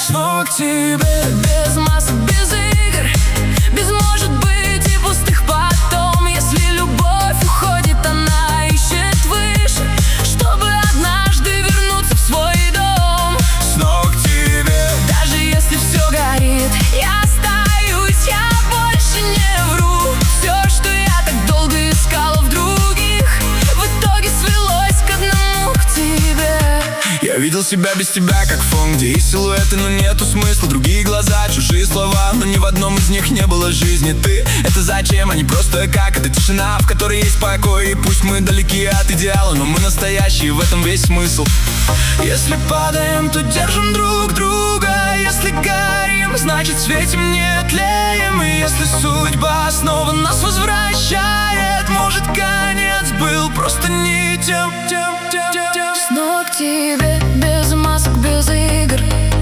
Снова к тебе, без масок, без игр, без может быть и пустых потом. Если любовь уходит, она ищет выше, чтобы однажды вернуться в свой дом. Снова к тебе, даже если все горит, я остаюсь, я больше не вру. Все, что я так долго искала в других, в итоге свелось к одному, к тебе. я видел себя без тебя, как фон, где есть силуэты, но нету смысла. Другие глаза, чужие слова, но ни в одном из них не было жизни. Ты — это зачем, а не просто как. Это тишина, в которой есть покой. И пусть мы далеки от идеала, но мы настоящие, в этом весь смысл. Если падаем, то держим друг друга. Если горим, значит светим, не тлеем. И если судьба снова нас возвращает, может, конец был просто не тем. Снова к тебе, без масок, без игр,